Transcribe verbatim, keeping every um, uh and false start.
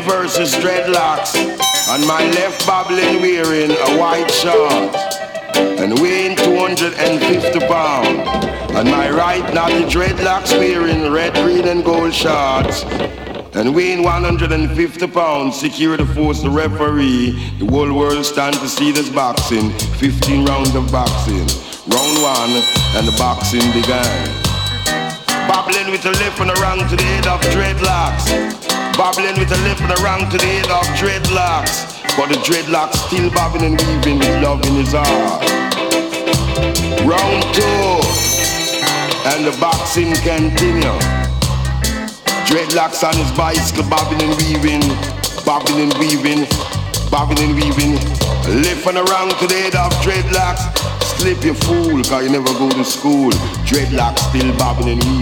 versus dreadlocks. On my left babbling wearing a white short and weighing two hundred fifty pounds. On my right now the dreadlocks wearing red, green and gold shorts and weighing one hundred fifty pounds. Security force, the referee. The whole world stand to see this boxing. fifteen rounds of boxing. Round one and the boxing began. Babbling with the lip and around to the head of dreadlocks. Babbling with the lip and around to the head of dreadlocks. But the dreadlocks still babbling and weaving with love in his heart. Round two and the boxing continue. Dreadlocks on his bicycle, bobbing and weaving, bobbing and weaving, bobbing and weaving. Lifting around to the head of dreadlocks. Slip you fool, cause you never go to school. Dreadlocks still bobbing and weaving.